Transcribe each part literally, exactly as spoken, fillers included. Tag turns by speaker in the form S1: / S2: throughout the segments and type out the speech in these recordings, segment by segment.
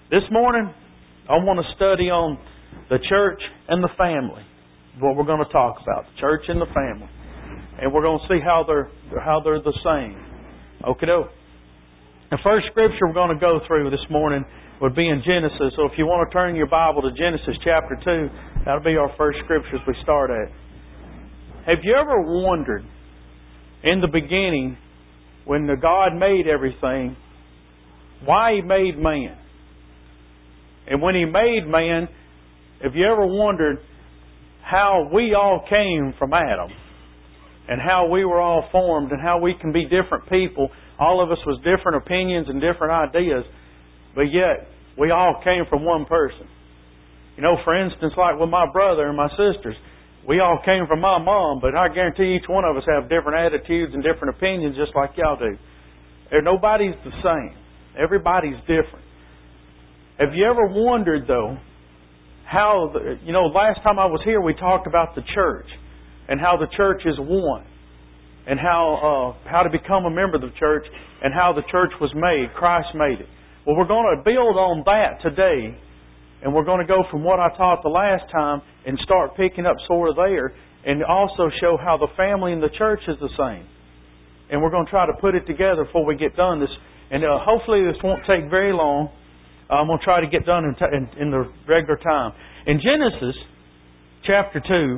S1: This morning, I want to study on the church and the family. What we're going to talk about, the church and the family, and we're going to see how they're how they're the same. Okay, the first scripture we're going to go through this morning would be in Genesis. So if you want to turn your Bible to Genesis chapter two, that'll be our first scripture as we start at. Have you ever wondered, in the beginning, when the God made everything, why He made man? And when He made man, have you ever wondered how we all came from Adam? And how we were all formed and how we can be different people. All of us with different opinions and different ideas. But yet, we all came from one person. You know, for instance, like with my brother and my sisters, we all came from my mom, but I guarantee each one of us have different attitudes and different opinions just like y'all do. Nobody's the same. Everybody's different. Have you ever wondered, though, how, the, you know, last time I was here we talked about the church and how the church is one and how uh, how to become a member of the church and how the church was made. Christ made it. Well, we're going to build on that today, and we're going to go from what I taught the last time and start picking up sort of there, and also show how the family and the church is the same. And we're going to try to put it together before we get done. This, and uh, hopefully this won't take very long. I'm going to try to get done in, t- in, in the regular time. In Genesis chapter two,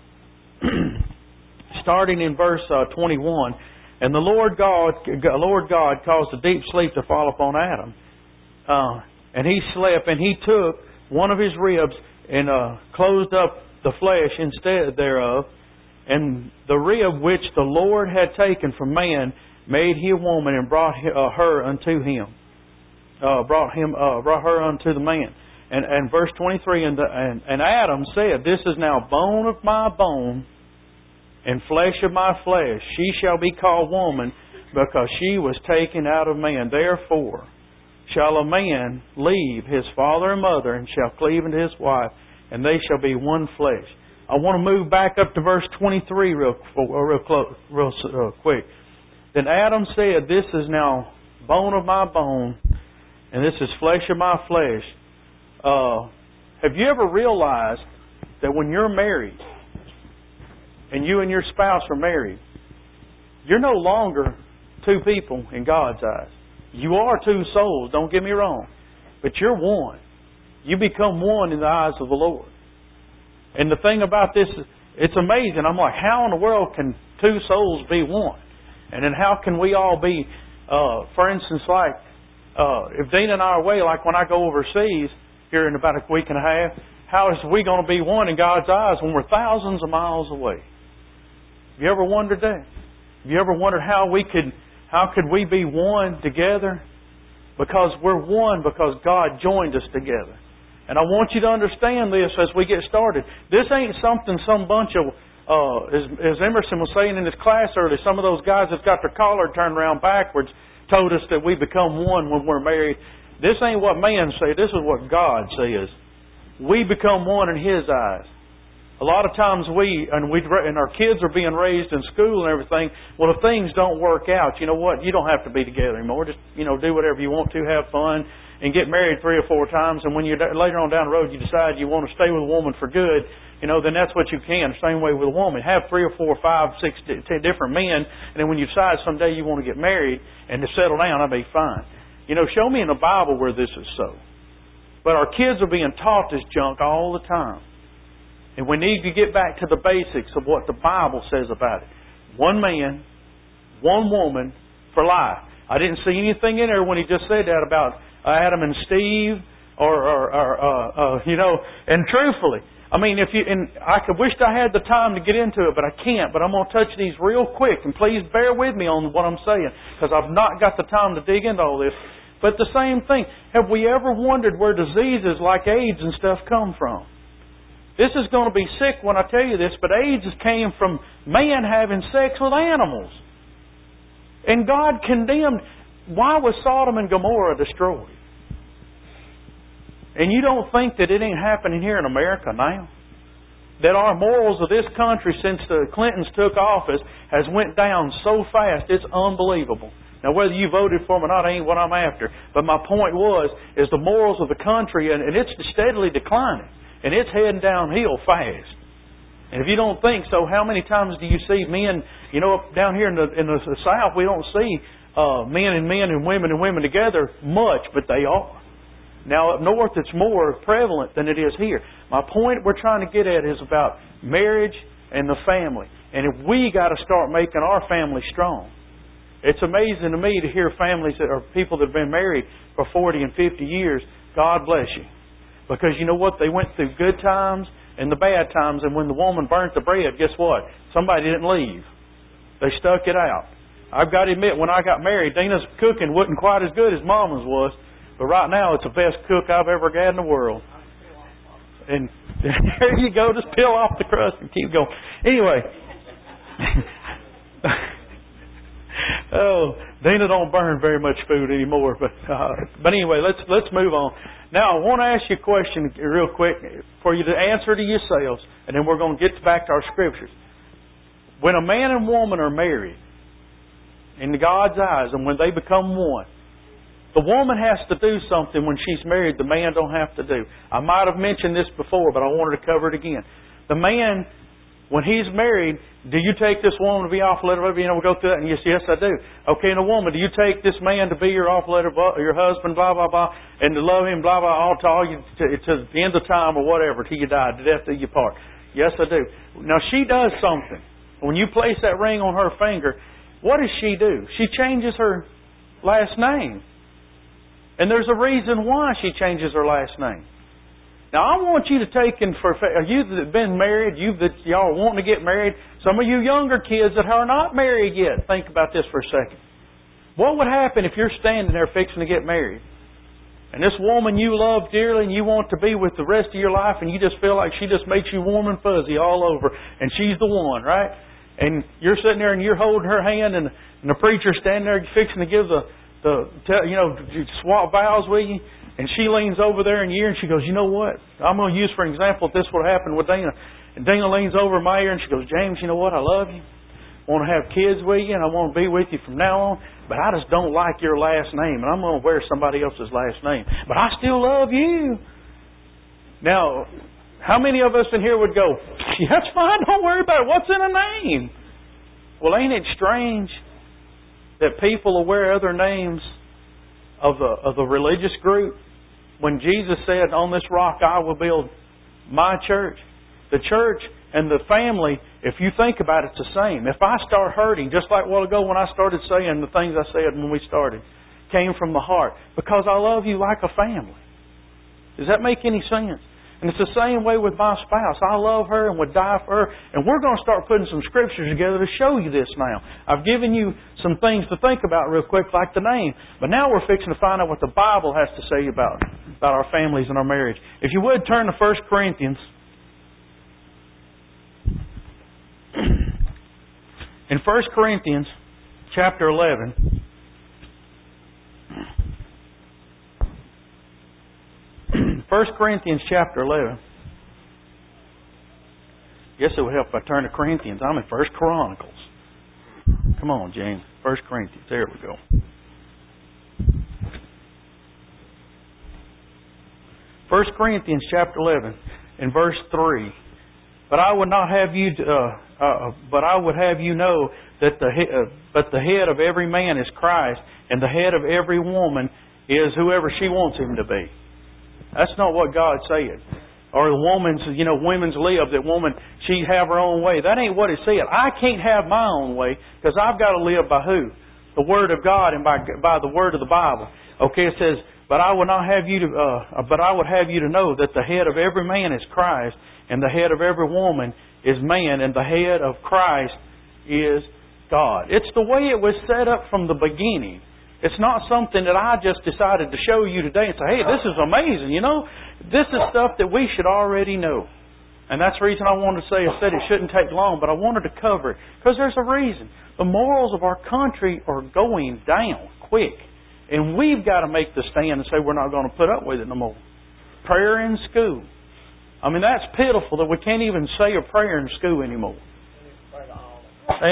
S1: starting in verse uh, twenty-one, and the Lord God, Lord God caused a deep sleep to fall upon Adam, uh, and he slept, and he took one of his ribs and uh, closed up the flesh instead thereof, and the rib which the Lord had taken from man made he a woman and brought uh, her unto him. Uh, brought him, uh, brought her unto the man. And, and verse twenty-three, and, the, and, and Adam said, This is now bone of my bone and flesh of my flesh. She shall be called woman, because she was taken out of man. Therefore shall a man leave his father and mother, and shall cleave unto his wife, and they shall be one flesh. I want to move back up to verse twenty-three real, real, close, real uh, quick. Then Adam said, This is now bone of my bone, and this is flesh of my flesh. Uh, have you ever realized that when you're married, and you and your spouse are married, you're no longer two people in God's eyes. You are two souls, don't get me wrong, but you're one. You become one in the eyes of the Lord. And the thing about this, it's amazing. I'm like, how in the world can two souls be one? And then how can we all be, uh, for instance, like, Uh, if Dean and I are away, like when I go overseas here in about a week and a half, how is we going to be one in God's eyes when we're thousands of miles away? Have you ever wondered that? Have you ever wondered how we could, how could we be one together? Because we're one because God joined us together. And I want you to understand this as we get started. This ain't something some bunch of, uh, as, as Emerson was saying in his class earlier, some of those guys that's got their collar turned around backwards told us that we become one when we're married. This ain't what man says. This is what God says. We become one in His eyes. A lot of times we, and we, and our kids are being raised in school and everything. Well, if things don't work out, you know what? You don't have to be together anymore. Just, you know, do whatever you want to, have fun, and get married three or four times. And when you later on down the road you decide you want to stay with a woman for good, you know, then that's what you can. Same way with a woman. Have three or four, five, six, ten different men, and then when you decide someday you want to get married and to settle down, that'll be fine. You know, show me in the Bible where this is so. But our kids are being taught this junk all the time. And we need to get back to the basics of what the Bible says about it. One man, one woman for life. I didn't see anything in there when he just said that about Adam and Steve, or, or, or uh, uh, you know, and truthfully, I mean, if you, and I could wish I had the time to get into it, but I can't. But I'm going to touch these real quick, and please bear with me on what I'm saying, because I've not got the time to dig into all this. But the same thing, have we ever wondered where diseases like AIDS and stuff come from? This is going to be sick when I tell you this, but AIDS came from man having sex with animals. And God condemned. Why was Sodom and Gomorrah destroyed? And you don't think that it ain't happening here in America now? That our morals of this country since the Clintons took office has went down so fast, it's unbelievable. Now, whether you voted for them or not ain't what I'm after. But my point was, is the morals of the country, and, and it's steadily declining. And it's heading downhill fast. And if you don't think so, how many times do you see men, you know, down here in the, in the South, we don't see uh, men and men and women and women together much, but they are. Now, up north, it's more prevalent than it is here. My point we're trying to get at is about marriage and the family. And if we got to start making our family strong. It's amazing to me to hear families that are people that have been married for forty and fifty years. God bless you. Because you know what? They went through good times and the bad times. And when the woman burnt the bread, guess what? Somebody didn't leave. They stuck it out. I've got to admit, when I got married, Dina's cooking wasn't quite as good as Mama's was. But right now, it's the best cook I've ever had in the world. And there you go. Just peel off the crust and keep going. Anyway. Oh, Dina don't burn very much food anymore. But uh, but anyway, let's let's move on. Now, I want to ask you a question real quick for you to answer to yourselves. And then we're going to get back to our scriptures. When a man and woman are married, in God's eyes, and when they become one, the woman has to do something when she's married the man don't have to do. I might have mentioned this before, but I wanted to cover it again. The man, when he's married, do you take this woman to be off letter? You know, we go through that, and yes, yes, I do. Okay, and a woman, do you take this man to be your off letter, your husband, blah, blah, blah, and to love him, blah, blah, all to all you, to, to the end of time or whatever, till you die, to death do you part? Yes, I do. Now, she does something. When you place that ring on her finger, what does she do? She changes her last name. And there's a reason why she changes her last name. Now, I want you to take in for you that have been married, you that y'all are wanting to get married, some of you younger kids that are not married yet, think about this for a second. What would happen if you're standing there fixing to get married? And this woman you love dearly and you want to be with the rest of your life, and you just feel like she just makes you warm and fuzzy all over, and she's the one, right? And you're sitting there and you're holding her hand, and, and the preacher's standing there fixing to give the The, you know, swap vows with you, and she leans over there in your ear and she goes, you know what? I'm going to use for example if this would happen with Dina. And Dina leans over my ear and she goes, James, you know what? I love you. I want to have kids with you, and I want to be with you from now on. But I just don't like your last name, and I'm going to wear somebody else's last name. But I still love you. Now, how many of us in here would go, that's fine, don't worry about it. What's in a name? Well, ain't it strange that people will wear other names of the of the religious group? When Jesus said, on this rock I will build my church. The church and the family, if you think about it, it's the same. If I start hurting, just like a while ago when I started saying the things I said when we started, came from the heart. Because I love you like a family. Does that make any sense? And it's the same way with my spouse. I love her and would die for her. And we're going to start putting some scriptures together to show you this now. I've given you some things to think about real quick, like the name. But now we're fixing to find out what the Bible has to say about, about our families and our marriage. If you would, turn to First Corinthians. In First Corinthians chapter eleven... First Corinthians chapter eleven. Guess it would help if I turn to Corinthians. I'm in First Chronicles. Come on, James. First Corinthians. There we go. First Corinthians chapter eleven, in verse three. But I would not have you. Uh, uh, but I would have you know that the he- uh, but the head of every man is Christ, and the head of every woman is whoever she wants him to be. That's not what God said. Or the woman's, you know, women's live, that woman, she have her own way. That ain't what it said. I can't have my own way because I've got to live by who? The Word of God and by by the Word of the Bible. Okay, it says, but I would not have you to, uh, but I would have you to know that the head of every man is Christ, and the head of every woman is man, and the head of Christ is God. It's the way it was set up from the beginning. It's not something that I just decided to show you today and say, hey, this is amazing, you know. This is stuff that we should already know. And that's the reason I wanted to say, I said it shouldn't take long, but I wanted to cover it. Because there's a reason. The morals of our country are going down quick. And we've got to make the stand and say we're not going to put up with it no more. Prayer in school. I mean, that's pitiful that we can't even say a prayer in school anymore. And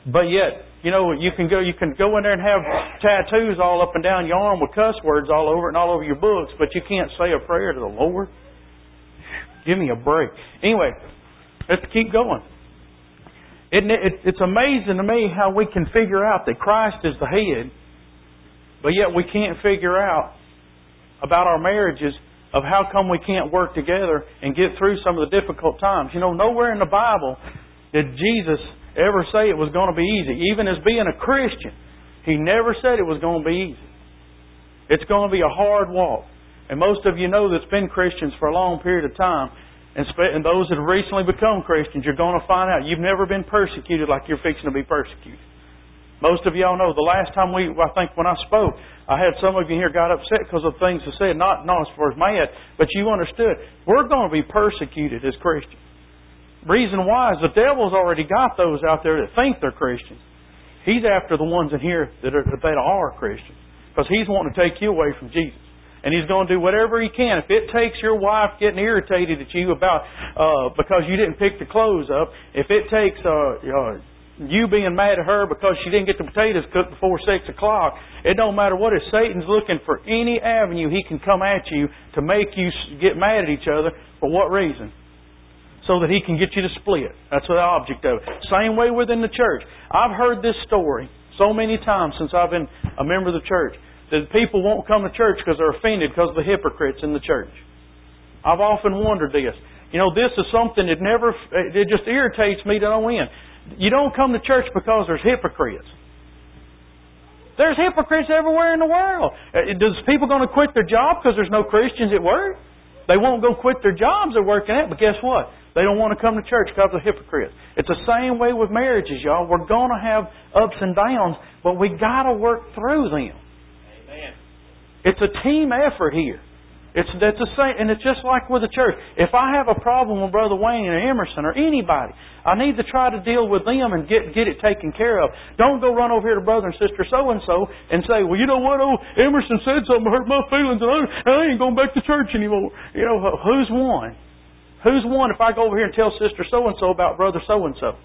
S1: But yet, you know, you can go you can go in there and have tattoos all up and down your arm with cuss words all over it and all over your books, but you can't say a prayer to the Lord. Give me a break. Anyway, let's keep going. Isn't it, it, it's amazing to me how we can figure out that Christ is the head, but yet we can't figure out about our marriages of how come we can't work together and get through some of the difficult times. You know, nowhere in the Bible did Jesus ever say it was going to be easy. Even as being a Christian, He never said it was going to be easy. It's going to be a hard walk. And most of you know that's been Christians for a long period of time. And those that have recently become Christians, you're going to find out you've never been persecuted like you're fixing to be persecuted. Most of y'all know the last time we, I think when I spoke, I had some of you here got upset because of things I said, not, not as far as mad, but you understood. We're going to be persecuted as Christians. Reason why is the devil's already got those out there that think they're Christians. He's after the ones in here that are, that are Christians. Because he's wanting to take you away from Jesus. And he's going to do whatever he can. If it takes your wife getting irritated at you about uh, because you didn't pick the clothes up, if it takes uh, uh, you being mad at her because she didn't get the potatoes cooked before six o'clock, it don't matter what. If Satan's looking for any avenue he can come at you to make you get mad at each other, for what reason? So that he can get you to split. That's the object of it. Same way within the church. I've heard this story so many times since I've been a member of the church, that people won't come to church because they're offended because of the hypocrites in the church. I've often wondered this. You know, this is something that never, it just irritates me to no end. You don't come to church because there's hypocrites. There's hypocrites everywhere in the world. Does people going to quit their job because there's no Christians at work? They won't go quit their jobs they're working at, but guess what? They don't want to come to church because of hypocrites. It's the same way with marriages, y'all. We're going to have ups and downs, but we got to work through them. Amen. It's a team effort here. It's that's the same, and it's just like with the church. If I have a problem with Brother Wayne or Emerson or anybody, I need to try to deal with them and get get it taken care of. Don't go run over here to brother and sister so and so and say, "Well, you know what? Oh, Emerson said something that hurt my feelings, and I, I ain't going back to church anymore." You know, who's won? Who's won if I go over here and tell sister so and so about brother so and so?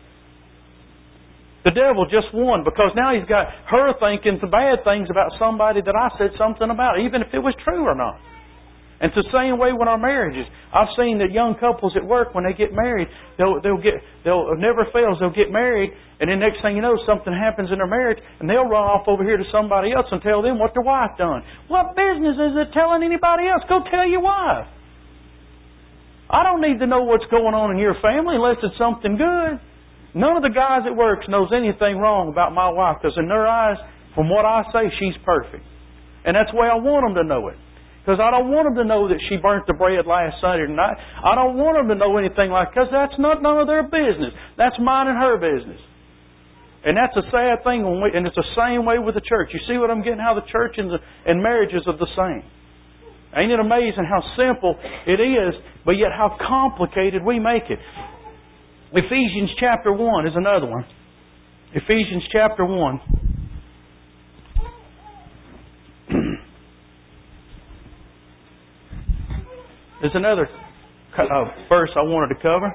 S1: The devil just won because now he's got her thinking the bad things about somebody that I said something about, even if it was true or not. And it's the same way with our marriages. I've seen that young couples at work, when they get married, they'll they'll get they'll it never fails. They'll get married, and then next thing you know, something happens in their marriage, and they'll run off over here to somebody else and tell them what their wife done. What business is it telling anybody else? Go tell your wife. I don't need to know what's going on in your family unless it's something good. None of the guys at work knows anything wrong about my wife because in their eyes, from what I say, she's perfect. And that's the way I want them to know it. Because I don't want them to know that she burnt the bread last Sunday night. I don't want them to know anything like that because that's not none of their business. That's mine and her business. And that's a sad thing, when we, and it's the same way with the church. You see what I'm getting? How the church and, the, and marriages are the same. Ain't it amazing how simple it is, but yet how complicated we make it? Ephesians chapter one is another one. Ephesians chapter one. There's another uh, verse I wanted to cover.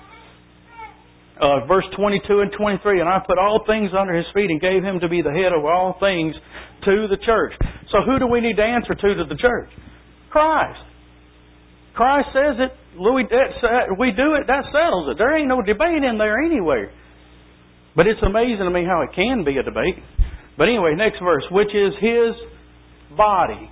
S1: Uh, verse twenty-two and twenty-three. And I put all things under His feet and gave Him to be the head of all things to the church. So who do we need to answer to to the church? Christ. Christ says it. We do it. That settles it. There ain't no debate in there anywhere. But it's amazing to me how it can be a debate. But anyway, next verse. Which is His body.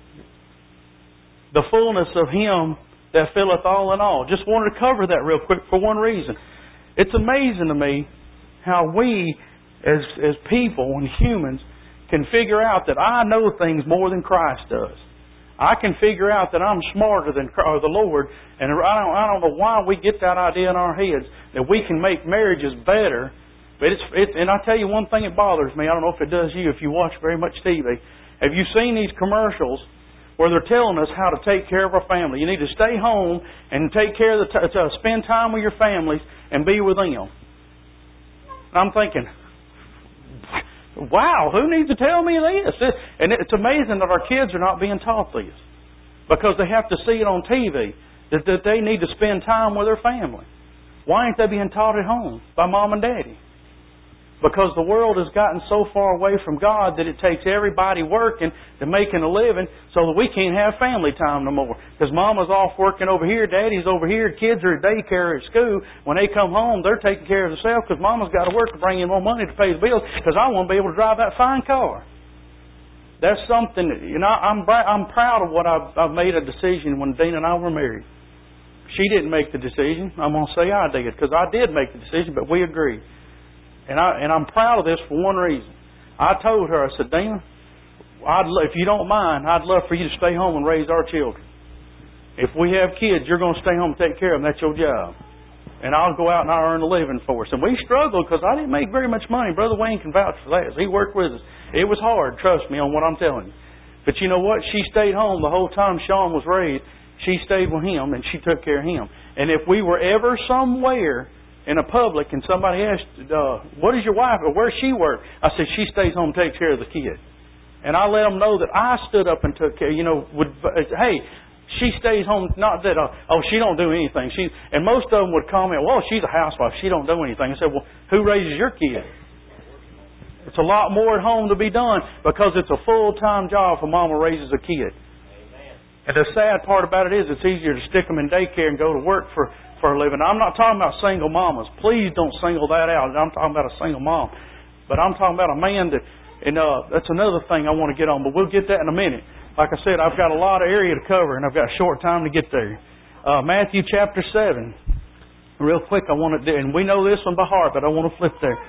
S1: The fullness of Him that filleth all in all. Just wanted to cover that real quick for one reason. It's amazing to me how we, as as people and humans, can figure out that I know things more than Christ does. I can figure out that I'm smarter than the Lord, and I don't, I don't know why we get that idea in our heads that we can make marriages better. But it's, it's and I tell you one thing that bothers me. I don't know if it does you if you watch very much T V. Have you seen these commercials where they're telling us how to take care of our family? You need to stay home and take care of the t- to spend time with your families and be with them. And I'm thinking, wow, who needs to tell me this? And it's amazing that our kids are not being taught this because they have to see it on T V, that, that they need to spend time with their family. Why ain't they being taught at home by mom and daddy? Because the world has gotten so far away from God that it takes everybody working to making a living so that we can't have family time no more. Because Mama's off working over here, Daddy's over here, kids are at daycare or at school. When they come home, they're taking care of themselves because Mama's got to work to bring in more money to pay the bills because I want to be able to drive that fine car. That's something, that, you know, I'm I'm proud of what I've, I've made a decision when Dean and I were married. She didn't make the decision. I'm going to say I did because I did make the decision, but we agreed. And, I, and I'm proud of this for one reason. I told her, I said, Dana, I'd, if you don't mind, I'd love for you to stay home and raise our children. If we have kids, you're going to stay home and take care of them. That's your job. And I'll go out and I'll earn a living for us. And we struggled because I didn't make very much money. Brother Wayne can vouch for that. He worked with us. It was hard, trust me, on what I'm telling you. But you know what? She stayed home the whole time Sean was raised. She stayed with him and she took care of him. And if we were ever somewhere in a public and somebody asked, uh, what is your wife or where does she work? I said, she stays home and takes care of the kid. And I let them know that I stood up and took care, you know, would, hey, she stays home, not that, uh, oh, she don't do anything. She And most of them would comment, well, she's a housewife. She don't do anything. I said, well, who raises your kid? It's a lot more at home to be done because it's a full-time job for Mama raises a kid. Amen. And the sad part about it is it's easier to stick them in daycare and go to work for for a living. I'm not talking about single mamas. Please don't single that out. I'm talking about a single mom. But I'm talking about a man that, and uh, that's another thing I want to get on, but we'll get that in a minute. Like I said, I've got a lot of area to cover, and I've got a short time to get there. Uh, Matthew chapter seven. Real quick, I want to do, and we know this one by heart, but I want to flip there.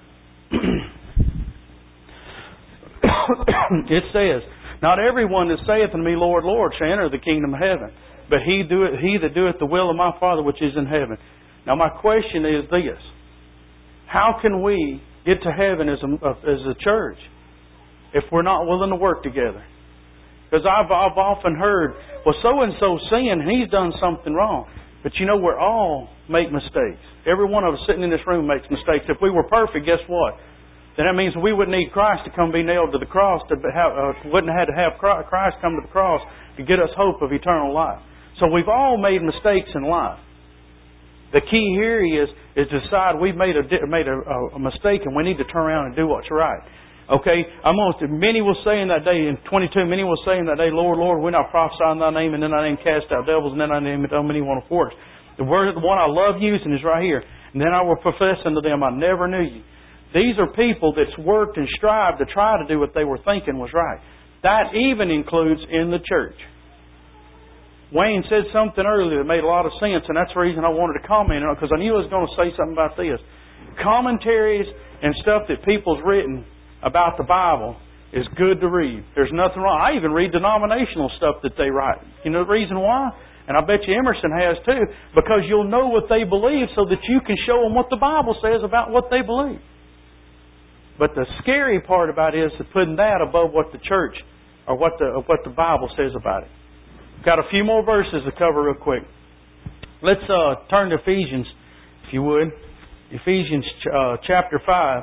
S1: It says, not everyone that saith unto me, Lord, Lord, shall enter the kingdom of heaven, but he doeth, he that doeth the will of my Father which is in heaven. Now my question is this. How can we get to heaven as a, as a church if we're not willing to work together? Because I've, I've often heard, well, so-and-so sinned and he's done something wrong. But you know, we all make mistakes. Every one of us sitting in this room makes mistakes. If we were perfect, guess what? Then that means we wouldn't need Christ to come be nailed to the cross, to have, uh, wouldn't have had to have Christ come to the cross to get us hope of eternal life. So we've all made mistakes in life. The key here is is to decide we've made a made a, a mistake and we need to turn around and do what's right. Okay, I'm almost, many will say in that day, in twenty-two, many will say in that day, Lord, Lord, we not prophesy in Thy name, and in Thy name cast out devils, and in Thy name done many wonderful works. The word, the one I love using is right here. And then I will profess unto them, I never knew you. These are people that's worked and strived to try to do what they were thinking was right. That even includes in the church. Wayne said something earlier that made a lot of sense, and that's the reason I wanted to comment on it, because I knew I was going to say something about this. Commentaries and stuff that people's written about the Bible is good to read. There's nothing wrong. I even read denominational stuff that they write. You know the reason why? And I bet you Emerson has too, because you'll know what they believe so that you can show them what the Bible says about what they believe. But the scary part about it is putting that above what the church or what the what the Bible says about it. Got a few more verses to cover real quick. Let's uh, turn to Ephesians, if you would. Ephesians uh, chapter five.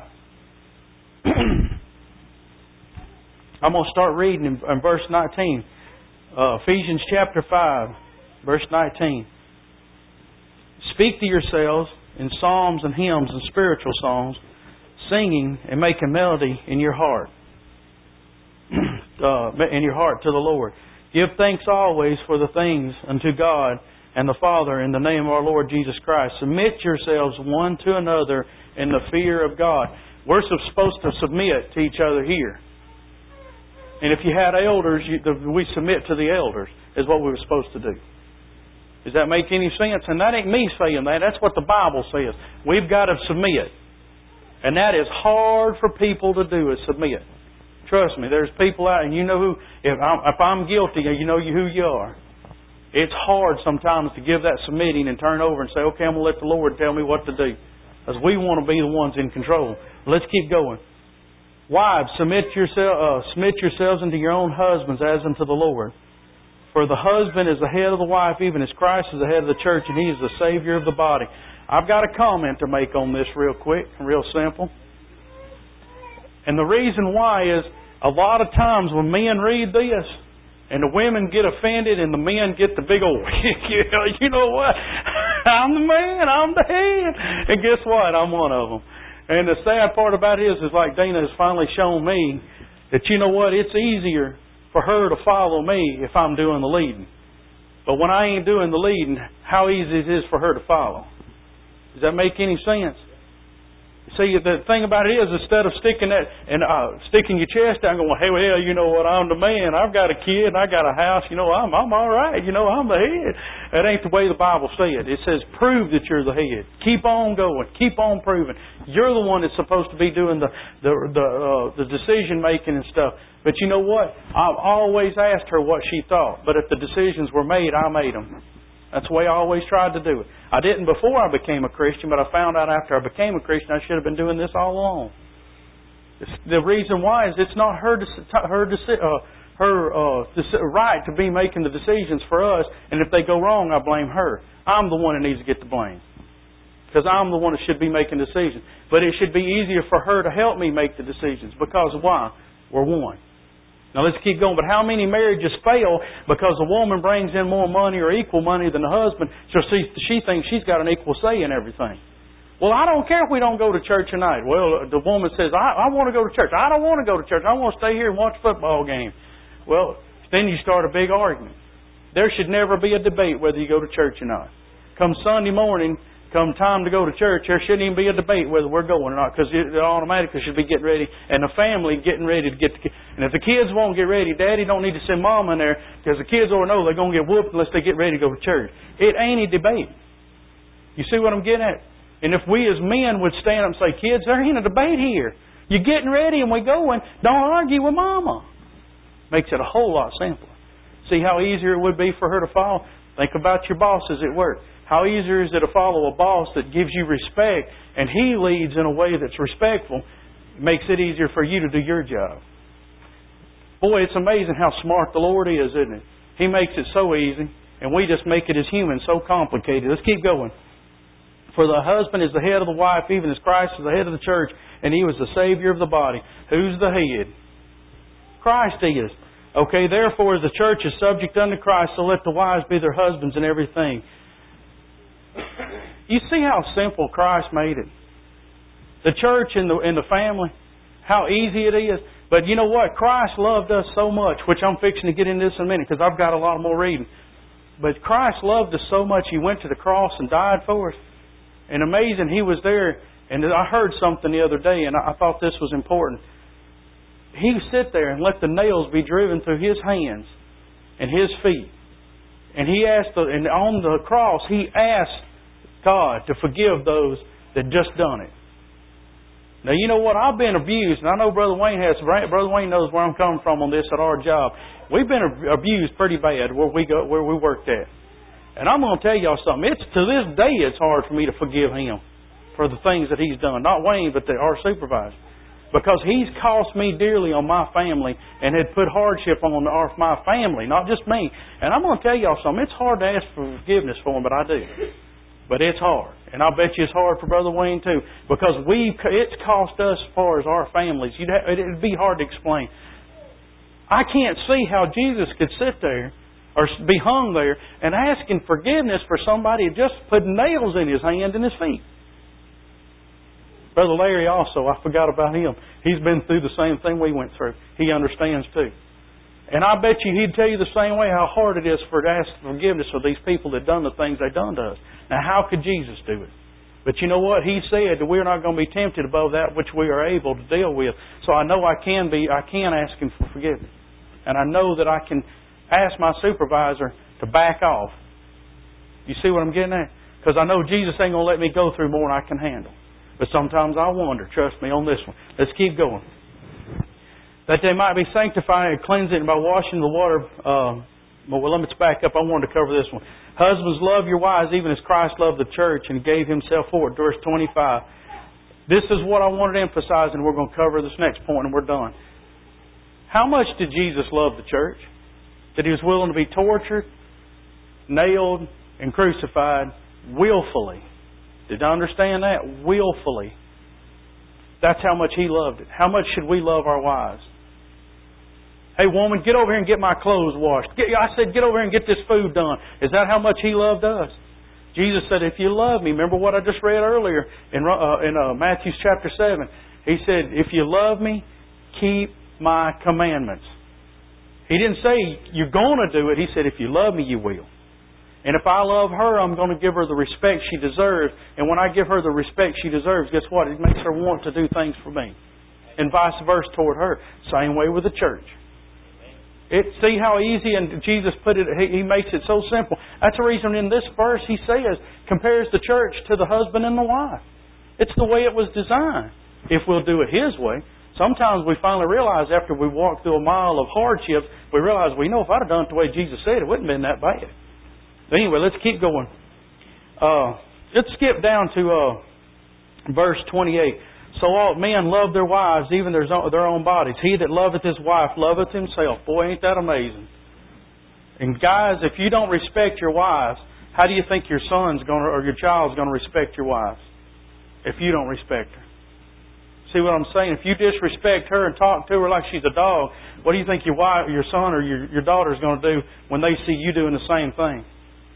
S1: I'm going to start reading in, in verse nineteen. Uh, Ephesians chapter five, verse nineteen. Speak to yourselves in psalms and hymns and spiritual songs, singing and making melody in your heart, uh, in your heart to the Lord. Give thanks always for the things unto God and the Father in the name of our Lord Jesus Christ. Submit yourselves one to another in the fear of God. We're supposed to submit to each other here. And if you had elders, you, the, we submit to the elders, is what we were supposed to do. Does that make any sense? And that ain't me saying that. That's what the Bible says. We've got to submit. And that is hard for people to do, is submit. Trust me, there's people out, and you know who, if I'm, if I'm guilty, you know who you are. It's hard sometimes to give that submitting and turn over and say, okay, I'm going to let the Lord tell me what to do. Because we want to be the ones in control. Let's keep going. Wives, submit, yourself, uh, submit yourselves unto your own husbands as unto the Lord. For the husband is the head of the wife, even as Christ is the head of the church, and He is the Savior of the body. I've got a comment to make on this real quick, real simple. And the reason why is a lot of times when men read this and the women get offended and the men get the big old, you know what? I'm the man, I'm the head. And guess what? I'm one of them. And the sad part about it is, is like Dana has finally shown me that, you know what, it's easier for her to follow me if I'm doing the leading. But when I ain't doing the leading, how easy it is for her to follow. Does that make any sense? See, the thing about it is, instead of sticking that and uh, sticking your chest out and going, hey, well, you know what, I'm the man. I've got a kid and I got a house. You know, I'm I'm all right. You know, I'm the head. That ain't the way the Bible said. It says, prove that you're the head. Keep on going. Keep on proving. You're the one that's supposed to be doing the the the, uh, the decision making and stuff. But you know what? I've always asked her what she thought. But if the decisions were made, I made them. That's the way I always tried to do it. I didn't before I became a Christian, but I found out after I became a Christian I should have been doing this all along. It's, the reason why is it's not her her uh, her uh, right to be making the decisions for us, and if they go wrong, I blame her. I'm the one that needs to get the blame because I'm the one that should be making decisions. But it should be easier for her to help me make the decisions because why? We're one. Now let's keep going. But how many marriages fail because the woman brings in more money or equal money than the husband, so she, she thinks she's got an equal say in everything. Well, I don't care if we don't go to church tonight. Well, the woman says, I, I want to go to church. I don't want to go to church. I want to stay here and watch a football game. Well, then you start a big argument. There should never be a debate whether you go to church or not. Come Sunday morning, come time to go to church, there shouldn't even be a debate whether we're going or not, because it automatically should be getting ready, and the family getting ready to get the kids. And if the kids won't get ready, Daddy don't need to send Mom in there, because the kids already know they're going to get whooped unless they get ready to go to church. It ain't a debate. You see what I'm getting at? And if we as men would stand up and say, kids, there ain't a debate here. You're getting ready and we're going. Don't argue with Mama. Makes it a whole lot simpler. See how easier it would be for her to follow? Think about your bosses at work. How easier is it to follow a boss that gives you respect and he leads in a way that's respectful? It makes it easier for you to do your job. Boy, it's amazing how smart the Lord is, isn't it? He makes it so easy, and we just make it as humans so complicated. Let's keep going. For the husband is the head of the wife, even as Christ is the head of the church, and He was the Savior of the body. Who's the head? Christ is. Okay, therefore, as the church is subject unto Christ, so let the wives be their husbands in everything. You see how simple Christ made it? The church and the, and the family, how easy it is. But you know what? Christ loved us so much, which I'm fixing to get into this in a minute because I've got a lot more reading. But Christ loved us so much, He went to the cross and died for us. And amazing, He was there. And I heard something the other day, and I thought this was important. He would sit there and let the nails be driven through His hands and His feet. And He asked, and on the cross, He asked God to forgive those that just done it. Now, you know what? I've been abused, and I know Brother Wayne has. Brother Wayne knows where I'm coming from on this at our job. We've been abused pretty bad where we go, where we worked at. And I'm going to tell y'all something. It's to this day it's hard for me to forgive him for the things that he's done. Not Wayne, but the, our supervisor. Because he's cost me dearly on my family and had put hardship on our, my family, not just me. And I'm going to tell y'all something. It's hard to ask for forgiveness for him, but I do. But it's hard. And I bet you it's hard for Brother Wayne too. Because we, it's cost us as far as our families. You'd have, it'd be hard to explain. I can't see how Jesus could sit there or be hung there and asking forgiveness for somebody who just put nails in his hands and his feet. Brother Larry also, I forgot about him. He's been through the same thing we went through. He understands too. And I bet you he'd tell you the same way how hard it is for to ask forgiveness for these people that done the things they done to us. Now, how could Jesus do it? But you know what? He said that we're not going to be tempted above that which we are able to deal with. So I know I can be, I can ask Him for forgiveness. And I know that I can ask my supervisor to back off. You see what I'm getting at? Because I know Jesus ain't going to let me go through more than I can handle. But sometimes I wonder, trust me on this one. Let's keep going. That they might be sanctified and cleansing by washing the water. Uh, well, let me back up. I wanted to cover this one. Husbands, love your wives even as Christ loved the church and gave Himself for it. Verse twenty-five. This is what I wanted to emphasize, and we're going to cover this next point, and we're done. How much did Jesus love the church? That He was willing to be tortured, nailed, and crucified willfully. Did I understand that? Willfully. That's how much He loved it. How much should we love our wives? Hey, woman, get over here and get my clothes washed. Get, I said, get over here and get this food done. Is that how much He loved us? Jesus said, if you love me, remember what I just read earlier in, uh, in uh, Matthew chapter seven. He said, if you love me, keep my commandments. He didn't say you're going to do it. He said, if you love me, you will. And if I love her, I'm going to give her the respect she deserves. And when I give her the respect she deserves, guess what? It makes her want to do things for me. And vice versa toward her. Same way with the church. It, see how easy, and Jesus put it, he, he makes it so simple. That's the reason in this verse he says, compares the church to the husband and the wife. It's the way it was designed. If we'll do it His way. Sometimes we finally realize after we walk through a mile of hardships, we realize, well, you know, if I'd have done it the way Jesus said, it wouldn't have been that bad. But anyway, let's keep going. Uh, let's skip down to uh, verse twenty-eight. So all men love their wives, even their own, their own bodies. He that loveth his wife loveth himself. Boy, ain't that amazing. And guys, if you don't respect your wives, how do you think your son's going to, or your child's going to respect your wives? If you don't respect her. See what I'm saying? If you disrespect her and talk to her like she's a dog, what do you think your wife, your son or your, your daughter's going to do when they see you doing the same thing?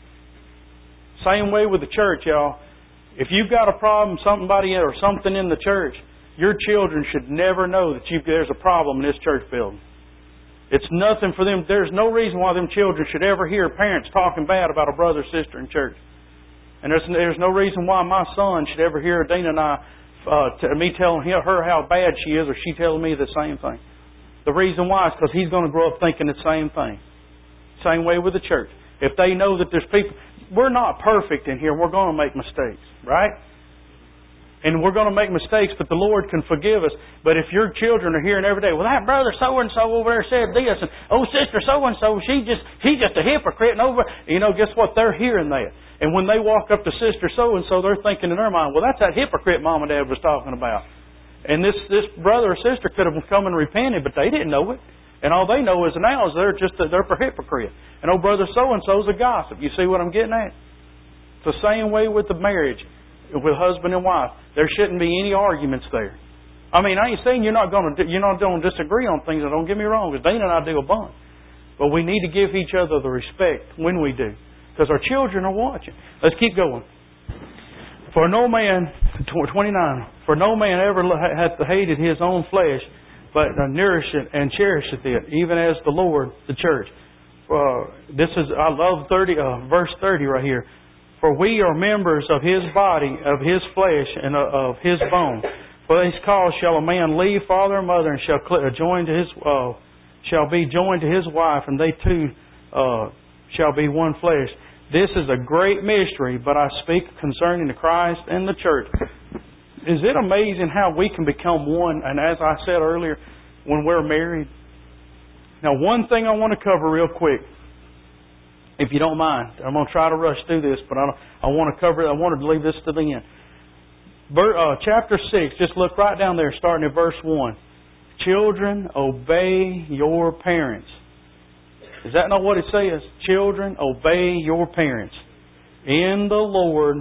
S1: Same way with the church, y'all. If you've got a problem, somebody or something in the church, your children should never know that you, there's a problem in this church building. It's nothing for them. There's no reason why them children should ever hear parents talking bad about a brother or sister in church. And there's, there's no reason why my son should ever hear Dana and I, uh, t- me telling her how bad she is, or she telling me the same thing. The reason why is because he's going to grow up thinking the same thing. Same way with the church. If they know that there's people... We're not perfect in here. We're going to make mistakes, right? And we're going to make mistakes, but the Lord can forgive us. But if your children are hearing every day, well, that brother so-and-so over there said this, and oh, sister so-and-so, she just, he's just a hypocrite, and over, you know, guess what? They're hearing that. And when they walk up to sister so-and-so, they're thinking in their mind, well, that's that hypocrite mom and dad was talking about. And this, this brother or sister could have come and repented, but they didn't know it. And all they know is now is they're just a, they're a hypocrite. And oh, brother so-and-so's a gossip. You see what I'm getting at? It's the same way with the marriage, with husband and wife. There shouldn't be any arguments there. I mean, I ain't saying you're not going to you're not going to disagree on things. Don't get me wrong, because Dana and I do a bunch. But we need to give each other the respect when we do, because our children are watching. Let's keep going. For no man, twenty-nine. For no man ever hath hated his own flesh, but nourisheth and cherisheth it, even as the Lord, the church. Uh, this is, I love thirty, uh, verse thirty right here. For we are members of His body, of His flesh, and of His bone. For this cause shall a man leave father and mother, and shall join to his, uh, shall be joined to his wife, and they two uh, shall be one flesh. This is a great mystery, but I speak concerning the Christ and the church. Is it amazing how we can become one? And as I said earlier, when we're married. Now, one thing I want to cover real quick, if you don't mind. I'm going to try to rush through this, but I, I want to cover it. I wanted to leave this to the end. Ver, uh, chapter six, just look right down there, starting at verse one. Children, obey your parents. Is that not what it says? Children, obey your parents in the Lord,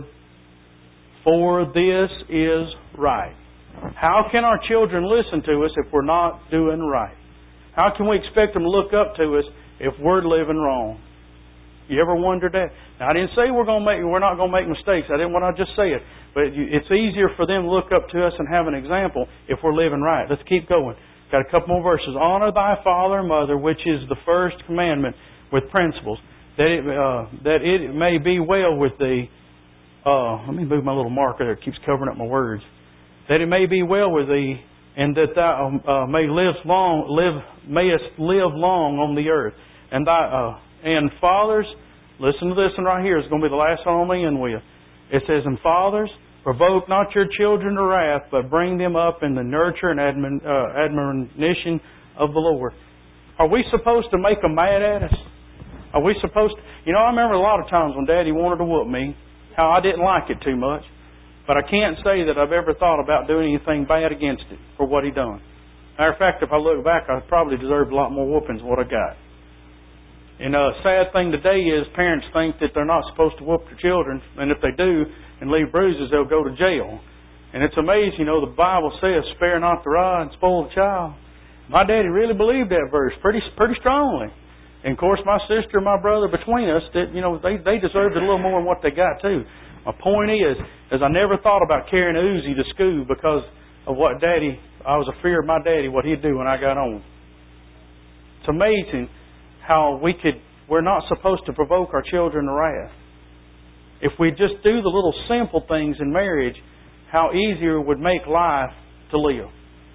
S1: for this is right. How can our children listen to us if we're not doing right? How can we expect them to look up to us if we're living wrong? You ever wondered that? Now, I didn't say we're going to make we're not going to make mistakes. I didn't want to just say it, but it's easier for them to look up to us and have an example if we're living right. Let's keep going. Got a couple more verses. Honor thy father and mother, which is the first commandment with principles, that it uh, that it may be well with thee. Uh, let me move my little marker there. It keeps covering up my words. That it may be well with thee, and that thou uh, may live long, live mayest live long on the earth. And thy uh, and fathers, listen to this one right here. It's going to be the last one I'm going to end with. It says, and fathers, provoke not your children to wrath, but bring them up in the nurture and admon, uh, admonition of the Lord. Are we supposed to make them mad at us? Are we supposed to? You know, I remember a lot of times when Daddy wanted to whoop me, how I didn't like it too much. But I can't say that I've ever thought about doing anything bad against it for what he done. Matter of fact, if I look back, I probably deserved a lot more whoopings than what I got. And a sad thing today is parents think that they're not supposed to whoop their children, and if they do and leave bruises, they'll go to jail. And it's amazing, you know, the Bible says, spare not the rod and spoil the child. My daddy really believed that verse pretty pretty strongly. And of course, my sister and my brother between us, that you know, they they deserved it a little more than what they got too. My point is, is I never thought about carrying a Uzi to school because of what Daddy. I was afraid of my daddy, what he'd do when I got home. It's amazing how we could. We're not supposed to provoke our children to wrath. If we just do the little simple things in marriage, how easier it would make life to live.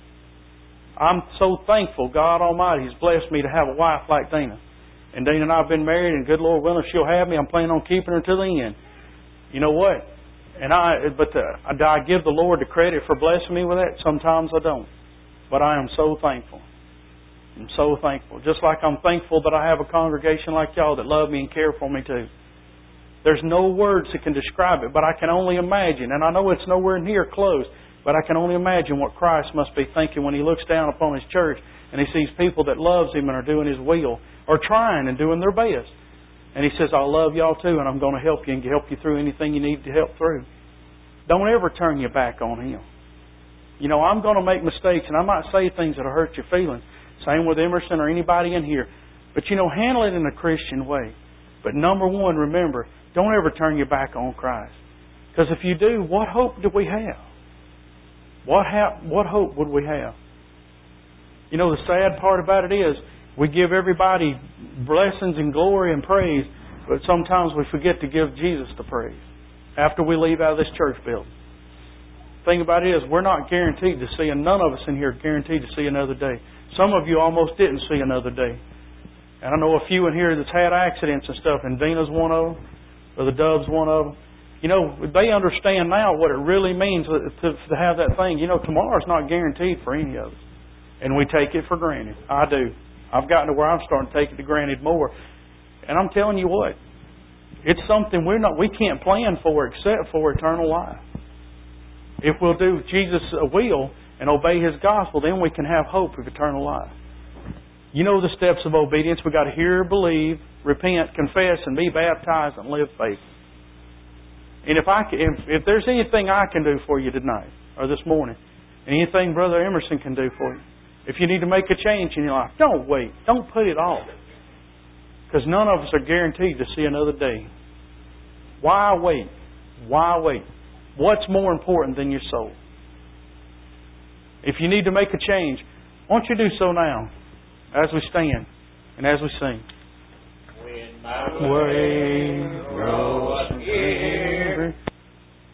S1: I'm so thankful God Almighty has blessed me to have a wife like Dana. And Dana and I have been married, and good Lord willing, if she'll have me, I'm planning on keeping her to the end. You know what? And I, but the, do I give the Lord the credit for blessing me with that? Sometimes I don't. But I am so thankful. I'm so thankful. Just like I'm thankful that I have a congregation like y'all that love me and care for me too. There's no words that can describe it, but I can only imagine, and I know it's nowhere near close, but I can only imagine what Christ must be thinking when He looks down upon His church and He sees people that loves Him and are doing His will, or trying and doing their best. And He says, I love y'all too, and I'm going to help you and help you through anything you need to help through. Don't ever turn your back on Him. You know, I'm going to make mistakes, and I might say things that will hurt your feelings. Same with Emerson or anybody in here. But, you know, handle it in a Christian way. But number one, remember, don't ever turn your back on Christ. Because if you do, what hope do we have? What ha- what hope would we have? You know, the sad part about it is we give everybody blessings and glory and praise, but sometimes we forget to give Jesus the praise after we leave out of this church building. The thing about it is we're not guaranteed to see, and none of us in here are guaranteed to see another day. Some of you almost didn't see another day. And I know a few in here that's had accidents and stuff, and Dina's one of them, or the Dove's one of them. You know, they understand now what it really means to, to have that thing. You know, tomorrow's not guaranteed for any of us. And we take it for granted. I do. I've gotten to where I'm starting to take it for granted more. And I'm telling you what, it's something we're not, we can't plan for except for eternal life. If we'll do Jesus' will and obey His gospel, then we can have hope of eternal life. You know the steps of obedience. We've got to hear, believe, repent, confess, and be baptized and live faith. And if I can, if, if there's anything I can do for you tonight or this morning, and anything Brother Emerson can do for you, if you need to make a change in your life, don't wait. Don't put it off. Because none of us are guaranteed to see another day. Why wait? Why wait? What's more important than your soul? If you need to make a change, why don't you do so now as we stand and as we sing.
S2: When my way grows